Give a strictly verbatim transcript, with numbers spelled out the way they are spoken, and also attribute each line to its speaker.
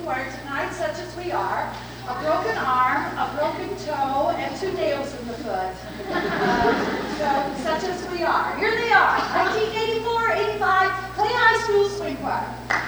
Speaker 1: choir tonight, such as we are. A broken arm, a broken toe, and two nails in the foot. Uh, so, such as we are. Here they are, nineteen eighty-four eighty-five Clay High School Swing Choir.